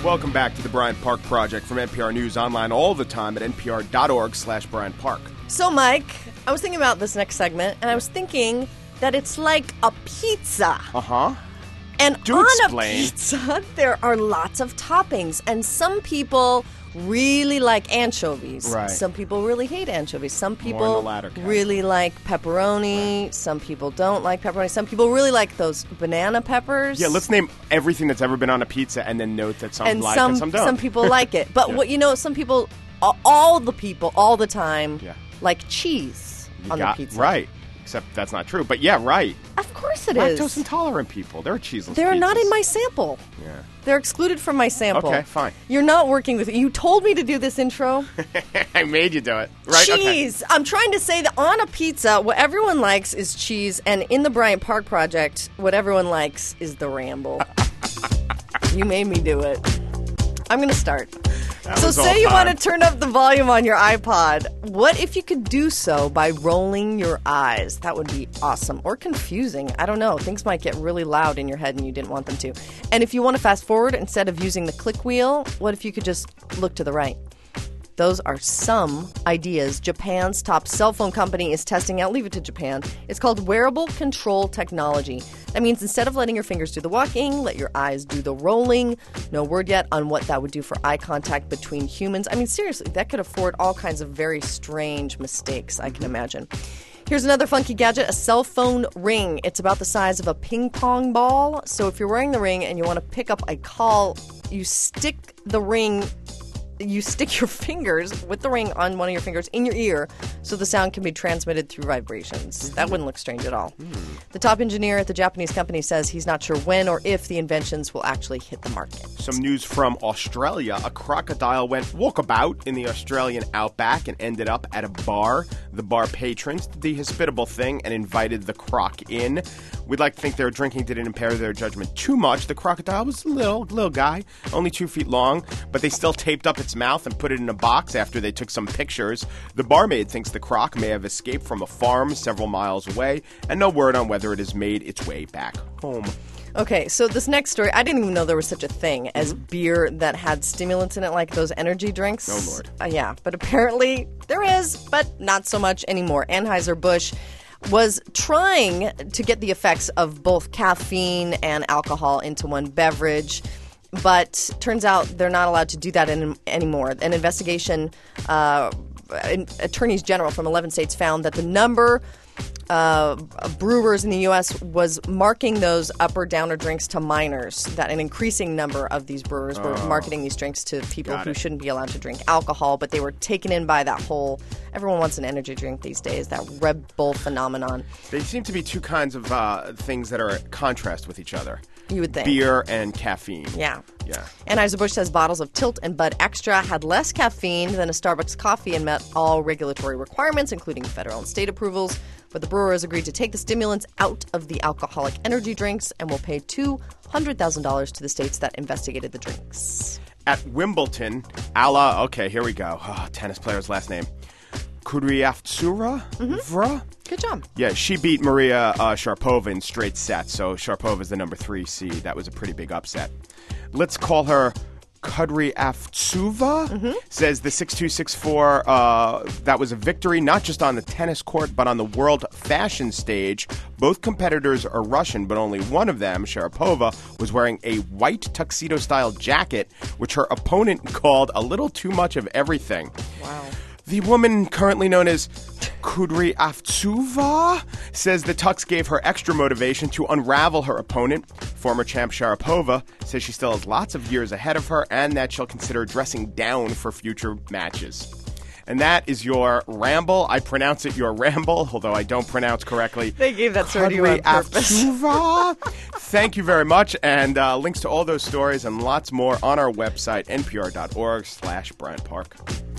Welcome back to the Bryant Park Project from NPR News, online all the time at npr.org/Bryant Park. So, Mike, I was thinking about this next segment, and I was thinking that it's like a pizza. Uh-huh. And Do on explain. a pizza, there are lots of toppings, and some people really like anchovies. Right. Some people really hate anchovies. Some More in people the latter category. really like pepperoni. Right. Some people don't like pepperoni. Some people really like those banana peppers. Yeah, let's name everything that's ever been on a pizza and then note that some like some, and some don't. Some people like it. But, Yeah. some people, all the people, all the time, Yeah. like cheese on the pizza. Right. Except that's not true. But yeah, right. Of course it is. Lactose intolerant people. They're cheeseless They're pizzas. not in my sample. Yeah. They're excluded from my sample. Okay, fine. You're not working with me. You told me to do this intro. I made you do it. Right? Cheese. Okay. I'm trying to say that on a pizza, what everyone likes is cheese, and in the Bryant Park Project, what everyone likes is the ramble. You made me do it. I'm going to start. So say you want to turn up the volume on your iPod. What if you could do so by rolling your eyes? That would be awesome. Or confusing. I don't know. Things might get really loud in your head and you didn't want them to. And if you want to fast forward, instead of using the click wheel, what if you could just look to the right? Those are some ideas Japan's top cell phone company is testing out. Leave it to Japan. It's called wearable control technology. That means instead of letting your fingers do the walking, let your eyes do the rolling. No word yet on what that would do for eye contact between humans. I mean, seriously, that could afford all kinds of very strange mistakes, I can imagine. Here's another funky gadget, a cell phone ring. It's about the size of a ping pong ball. So if you're wearing the ring and you want to pick up a call, you stick your fingers with the ring on one of your fingers in your ear so the sound can be transmitted through vibrations. That wouldn't look strange at all. The top engineer at the Japanese company says he's not sure when or if the inventions will actually hit the market. Some news from Australia. A crocodile went walkabout in the Australian outback and ended up at a bar. The bar patrons did the hospitable thing and invited the croc in. We'd like to think their drinking didn't impair their judgment too much. The crocodile was a little guy, only 2 feet long, but they still taped up its mouth and put it in a box after they took some pictures. The barmaid thinks the croc may have escaped from a farm several miles away, and no word on whether it has made its way back home. Okay, so this next story, I didn't even know there was such a thing as beer that had stimulants in it, like those energy drinks. Oh, Lord. Yeah, but apparently there is, but not so much anymore. Anheuser-Busch was trying to get the effects of both caffeine and alcohol into one beverage, but turns out they're not allowed to do that anymore. An investigation, attorneys general from 11 states found that the number brewers in the U.S. was marking those up or downer drinks to minors, that an increasing number of these brewers were marketing these drinks to people who shouldn't be allowed to drink alcohol, but they were taken in by that whole, everyone wants an energy drink these days, that Red Bull phenomenon. They seem to be two kinds of things that are at contrast with each other. You would think. Beer and caffeine. Yeah. Yeah. Anheuser-Busch says bottles of Tilt and Bud Extra had less caffeine than a Starbucks coffee and met all regulatory requirements, including federal and state approvals. But the brewers agreed to take the stimulants out of the alcoholic energy drinks and will pay $200,000 to the states that investigated the drinks. At Wimbledon, okay, here we go. Tennis player's last name. Kudryavtseva? Good job. Yeah, she beat Maria Sharapova in straight sets, so Sharapova's the number 3 seed. That was a pretty big upset. Let's call her Kudryavtseva. Says the 6'2", 6'4", that was a victory not just on the tennis court, but on the world fashion stage. Both competitors are Russian, but only one of them, Sharapova, was wearing a white tuxedo-style jacket, which her opponent called a little too much of everything. Wow. The woman currently known as Kudryavtseva says the tux gave her extra motivation to unravel her opponent. Former champ Sharapova says she still has lots of years ahead of her and that she'll consider dressing down for future matches. And that is your ramble. I pronounce it your ramble, although I don't pronounce correctly. They gave that story to you on purpose. Thank you very much. And links to all those stories and lots more on our website, npr.org/Bryant Park.